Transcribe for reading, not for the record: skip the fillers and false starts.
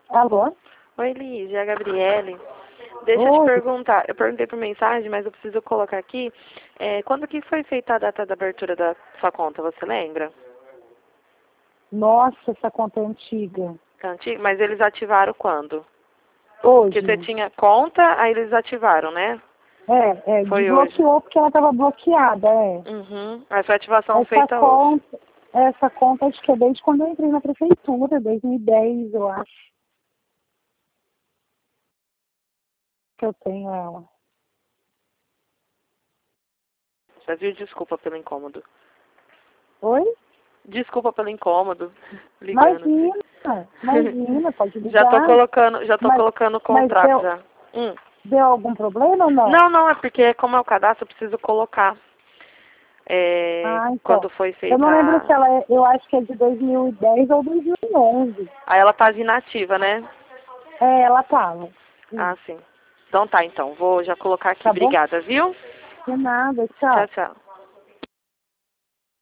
Alô? Oi, Liz, é a Gabriele. Deixa eu te Oi. perguntar, eu perguntei por mensagem, mas eu preciso colocar aqui. Quando que foi feita a data da abertura da sua conta, você lembra? Nossa, essa conta é antiga. Tá antigo? Mas eles ativaram quando? Porque Hoje. você tinha conta, aí eles ativaram, né? Desbloqueou Foi hoje. porque ela estava bloqueada, Uhum. Aí foi a ativação Essa feita hoje. conta, essa conta acho que é desde quando eu entrei na prefeitura, 2010, eu acho que eu tenho ela. Você viu? Desculpa pelo incômodo. Oi? Desculpa pelo incômodo. Ligando assim. Imagina, pode Já tô ligar. Mas, colocando o mas contrato já. deu algum problema ou não? Não, não, é porque como é o cadastro, eu preciso colocar Ah, então. quando foi Eu feita não lembro se ela eu acho que é de 2010 ou 2011. Aí ela tá inativa, né? Ela tava. Ah, sim. Então tá, então. Vou já colocar aqui. Tá bom? Obrigada, viu? De nada, Tchau, tchau. tchau.